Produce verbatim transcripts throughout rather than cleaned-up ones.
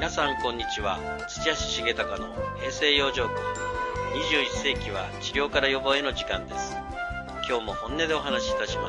皆さんこんにちは。土屋重隆の平成養生訓。にじゅういっせいきは治療から予防への時間です。今日も本音でお話しいたします。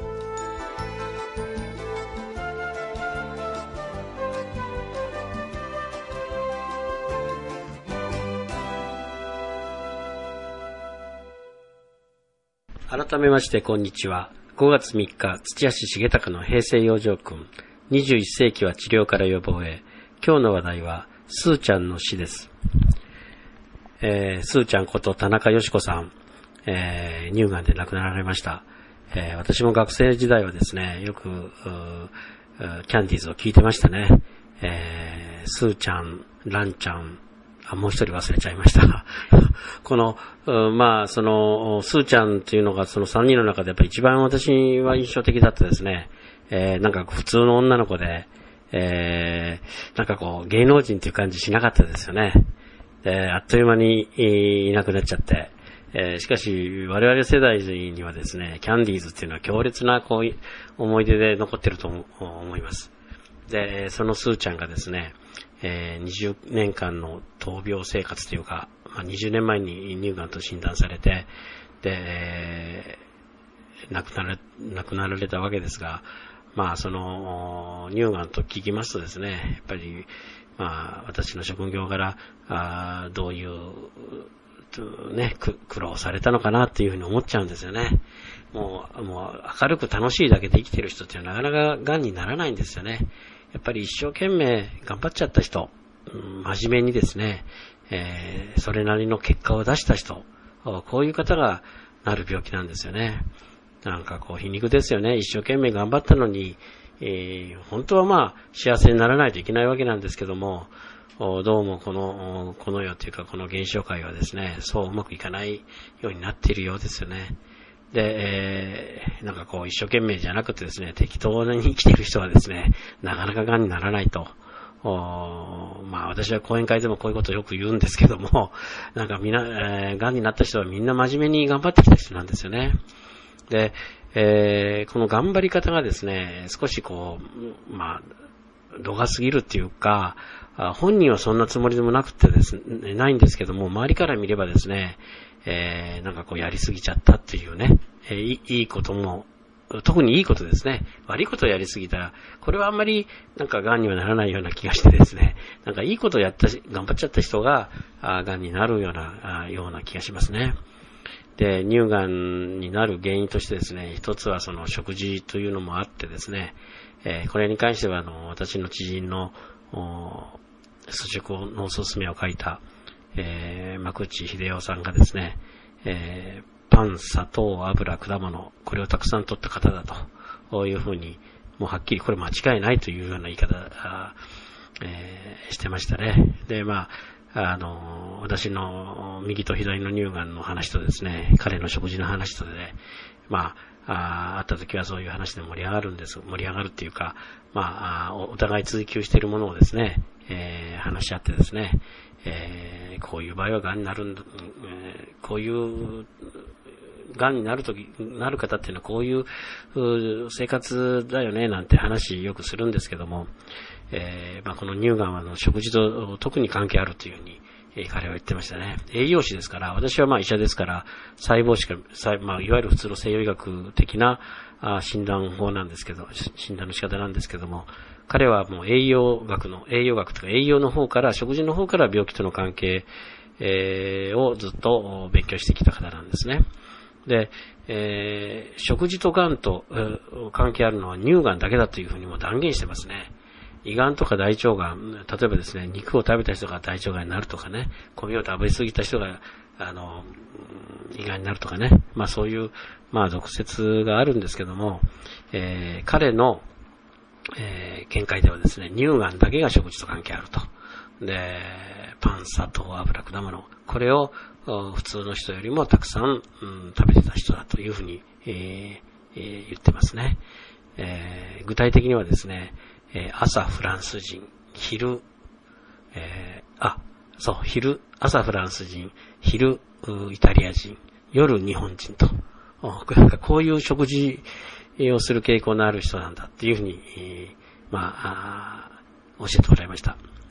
改めましてこんにちは。ごがつみっか、土屋重隆の平成養生訓。にじゅういっせいきは治療から予防へ。今日の話題はスーちゃんの死です。えー、スーちゃんこと田中よし子さん、えー、乳がんで亡くなられました。えー、私も学生時代はですね、よくキャンディーズを聞いてましたね。えー、スーちゃん、ランちゃん、あ、もう一人忘れちゃいました。この、まあ、その、スーちゃんっていうのがそのさんにんの中でやっぱり一番私は印象的だったですね。えー、なんか普通の女の子で、えー、なんかこう芸能人っていう感じしなかったですよね。えー、あっという間にいなくなっちゃって、えー、しかし我々世代にはですね、キャンディーズっていうのは強烈なこう思い出で残ってると思います。で、そのスーちゃんがですね、えー、にじゅうねんかんの闘病生活というか、まあ、にじゅうねんまえに乳がんと診断されて、で、亡くなら、亡くなられたわけですが、まあその乳がんと聞きますとですね、やっぱりまあ私の職業からあどういうね苦労されたのかなっていうふうに思っちゃうんですよね。もうもう明るく楽しいだけで生きている人っていうのはなかなかがんにならないんですよね。やっぱり一生懸命頑張っちゃった人、うん、真面目にですね、えー、それなりの結果を出した人、こういう方がなる病気なんですよね。なんかこう皮肉ですよね。一生懸命頑張ったのに、えー、本当はまあ幸せにならないといけないわけなんですけども、どうもこのこの世というかこの現象界はですね、そううまくいかないようになっているようですよね。で、えー、なんかこう一生懸命じゃなくてですね、適当に生きている人はですね、なかなかがんにならないと。まあ私は講演会でもこういうことをよく言うんですけども、なんかみんな、えー、がんになった人はみんな真面目に頑張ってきた人なんですよね。で、えー、この頑張り方がですね、少しこう、まあ、度が過ぎるっていうか、本人はそんなつもりでもなくてですね、ないんですけども、周りから見ればですね、えー、なんかこうやりすぎちゃったっていうね、えー、いいことも、特にいいことですね。悪いことをやりすぎたら、これはあんまりなんか癌にはならないような気がしてですね、なんかいいことをやったし、頑張っちゃった人が癌になるような、ような気がしますね。で、乳がんになる原因としてですね、一つはその食事というのもあってですね、えー、これに関してはあの私の知人の素食のおすすめを書いた、えー、幕内秀夫さんがですね、えー、パン、砂糖、油、果物、これをたくさん取った方だというふうに、もうはっきりこれ間違いないというような言い方、えー、してましたね。で、まああの、私の右と左の乳がんの話とですね、彼の食事の話とで、ね、まあ、あった時はそういう話で盛り上がるんです。盛り上がるっていうか、まあ、お互い追求しているものをですね、えー、話し合ってですね、えー、こういう場合はがんになるんだ、えー、こういうがんになるとき、なる方っていうのはこういう生活だよね、なんて話よくするんですけども、えーまあ、この乳がんはの食事と特に関係あるというふうに、えー、彼は言ってましたね。栄養士ですから、私はまあ医者ですから、細胞しか、まあ、いわゆる普通の西洋医学的なあ診断法なんですけど、診断の仕方なんですけども、彼はもう栄養学の、栄養学とか栄養の方から、食事の方から病気との関係、えー、をずっと勉強してきた方なんですね。で、えー、食事とがんと、えー、関係あるのは乳がんだけだというふうにも断言してますね。胃がんとか大腸がん、例えばですね、肉を食べた人が大腸がんになるとかね、米を食べ過ぎた人が、あの、胃がんになるとかね、まあそういう、まあ俗説があるんですけども、えー、彼の、えー、見解ではですね、乳がんだけが食事と関係あると。で、パン、砂糖、油、果物、これを普通の人よりもたくさん、うん、食べてた人だというふうに、えーえー、言ってますね。えー、具体的にはですね、朝フランス人、昼、えー、あ、そう、昼、朝フランス人、昼イタリア人、夜日本人と、なんかこういう食事をする傾向のある人なんだっていうふうに、えー、まあ、あ教えてもらいました。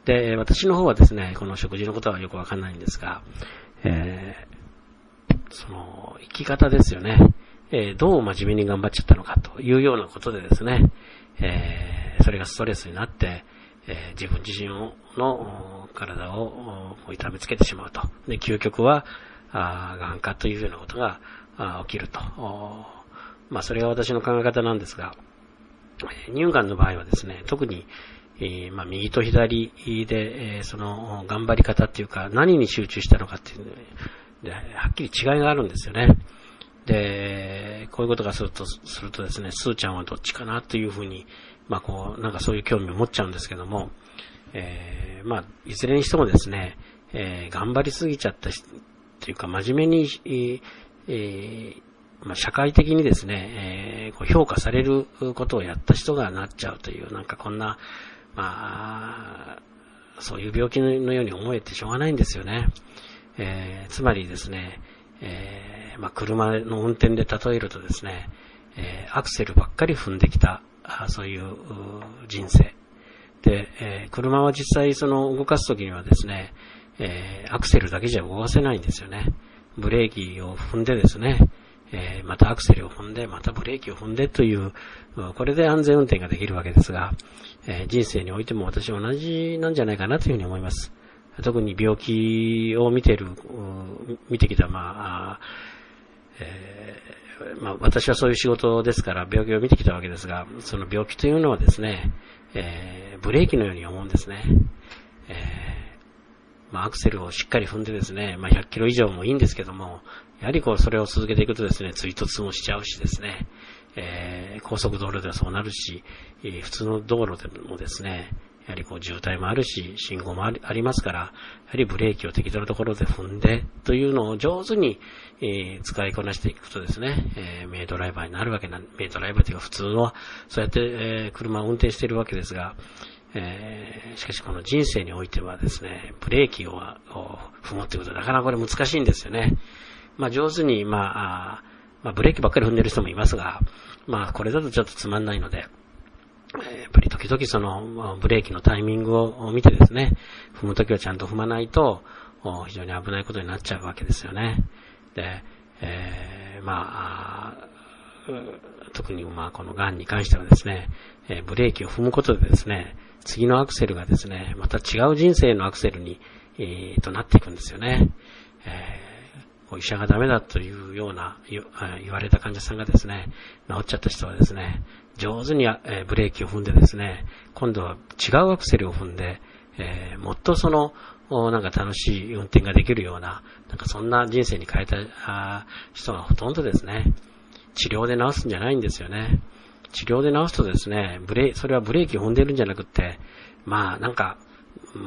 で、私の方はですね、この食事のことはよくわかんないんですが、えー、その、生き方ですよね。えー、どう真面目に頑張っちゃったのかというようなことでですね、えー、それがストレスになって、えー、自分自身をの体を痛めつけてしまうと。で、究極は、あ癌化というようなことが起きると。まあ、それが私の考え方なんですが、乳がんの場合はですね、特に、えー、まあ、右と左で、えー、その頑張り方っていうか、何に集中したのかっていうので、はっきり違いがあるんですよね。で、こういうことがすると、するとですね、スーちゃんはどっちかなというふうに、まあ、こう、なんかそういう興味を持っちゃうんですけども、えー、まあ、いずれにしてもですね、えー、頑張りすぎちゃったし、というか、真面目に、えー、まあ、社会的にですね、えー、こう評価されることをやった人がなっちゃうという、なんかこんな、まあ、そういう病気のように思えてしょうがないんですよね。えー、つまりですね、えー、まあ、車の運転で例えるとですね、えー、アクセルばっかり踏んできた、そういう人生。で、えー、車は実際その動かすときにはですね、えー、アクセルだけじゃ動かせないんですよね。ブレーキを踏んでですね、えー、またアクセルを踏んで、またブレーキを踏んでという、これで安全運転ができるわけですが、えー、人生においても私は同じなんじゃないかなというふうに思います。特に病気を見ている、見てきた、まあ、えー、まあ、私はそういう仕事ですから病気を見てきたわけですが、その病気というのはですね、えー、ブレーキのように思うんですね。えー、まあ、アクセルをしっかり踏んでですね、まあ、ひゃっキロ以上もいいんですけども、やはりこうそれを続けていくとですね、追突もしちゃうしですね、えー、高速道路ではそうなるし、えー、普通の道路でもですね、やはりこう渋滞もあるし、信号もあり、ありますから、やはりブレーキを適当なところで踏んで、というのを上手に、えー、使いこなしていくとですね、えー、名ドライバーになるわけな、名ドライバーというか普通の、そうやって、えー、車を運転しているわけですが、えー、しかしこの人生においてはですね、ブレーキを、を踏むということはなかなかこれ難しいんですよね。まあ上手に、まあ、あまあブレーキばっかり踏んでる人もいますが、まあこれだとちょっとつまんないので、やっぱり時々そのブレーキのタイミングを見てですね、踏むときはちゃんと踏まないと非常に危ないことになっちゃうわけですよね。で、えー、まあ、特にまあこの癌に関してはですね、ブレーキを踏むことでですね、次のアクセルがですね、また違う人生のアクセルに、えー、となっていくんですよね。えー医者がダメだというような言われた患者さんがですね、治っちゃった人はですね、上手にブレーキを踏んでですね、今度は違うアクセルを踏んで、えー、もっとそのなんか楽しい運転ができるような、なんかそんな人生に変えた人がほとんどですね、治療で治すんじゃないんですよね。治療で治すとですね、ブレそれはブレーキを踏んでるんじゃなくって、まあなんか、うん、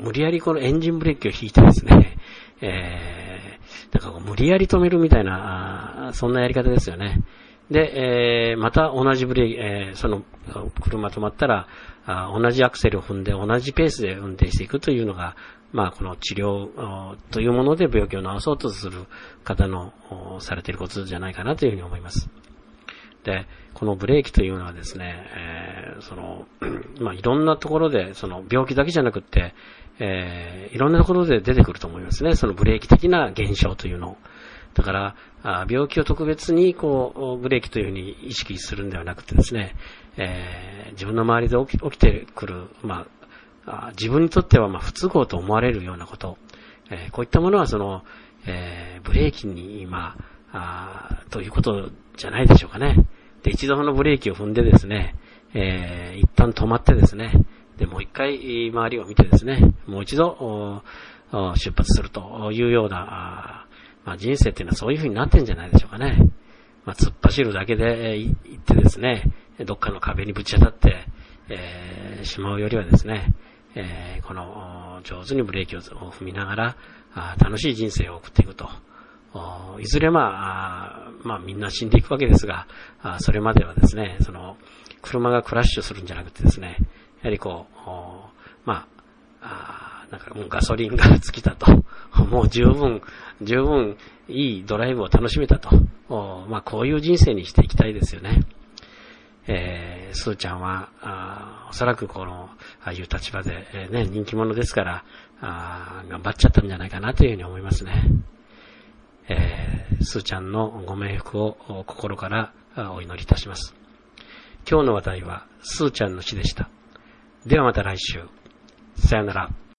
無理やりこのエンジンブレーキを引いてですね、えー、なんかこう無理やり止めるみたいな、そんなやり方ですよね。で、えー、また同じブレーキ、えー、その車止まったらあ、同じアクセルを踏んで同じペースで運転していくというのが、まあこの治療というもので病気を治そうとする方のされていることじゃないかなというふうに思います。で、このブレーキというのはですね、えー、その、まあ、いろんなところで、その病気だけじゃなくって、えー、いろんなところで出てくると思いますね。そのブレーキ的な現象というのを。だから、あ病気を特別にこう、ブレーキというふうに意識するんではなくてですね、えー、自分の周りで起き、起きてくる、まあ、あ自分にとってはまあ不都合と思われるようなこと、えー、こういったものはその、えー、ブレーキに、まあ、あということじゃないでしょうかね。で、一度そのブレーキを踏んでですね、えー、一旦止まってですね、で、もう一回周りを見てですね、もう一度出発するというような、まあ、人生っていうのはそういう風になってんじゃないでしょうかね。まあ、突っ走るだけで行ってですね、どっかの壁にぶち当たって、えー、しまうよりはですね、えー、この上手にブレーキを踏みながら楽しい人生を送っていくと。いずれまあ、まあみんな死んでいくわけですが、それまではですね、その車がクラッシュするんじゃなくてですね、やはりこう、まあ、なんかもうガソリンが尽きたと、もう十分、十分いいドライブを楽しめたと、まあこういう人生にしていきたいですよね。 えー、スーちゃんは、あおそらくこの、ああいう立場で、えー、ね、人気者ですから、あ頑張っちゃったんじゃないかなというふうに思いますね。えー、スーちゃんのご冥福を心からお祈りいたします。今日の話題は、スーちゃんの死でした。ではまた来週。さよなら。